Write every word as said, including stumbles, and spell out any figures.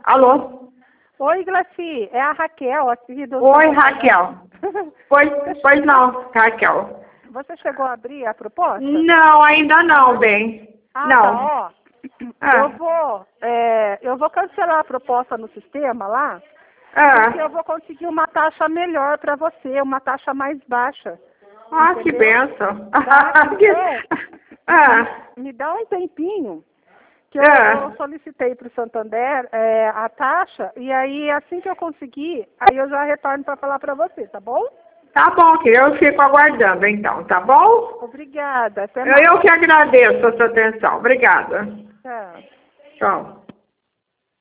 Alô? Oi, Glaci, é a Raquel, aqui do... Oi, Raquel. Pois, pois não, Raquel. Você chegou a abrir a proposta? Não, ainda não, bem. Ah, não. tá, ó. Ah. Eu vou, é, eu vou cancelar a proposta no sistema lá, Ah, porque eu vou conseguir uma taxa melhor para você, uma taxa mais baixa. ah que Entendeu? benção. Tá? Então, Ah, me dá um tempinho, que eu, Ah. eu solicitei para o Santander é, a taxa, e aí assim que eu conseguir, aí eu já retorno para falar para você, tá bom? Tá bom, que eu fico aguardando então, tá bom? Obrigada, até Eu, mais. eu que agradeço a sua atenção. Obrigada. Tchau. Tchau.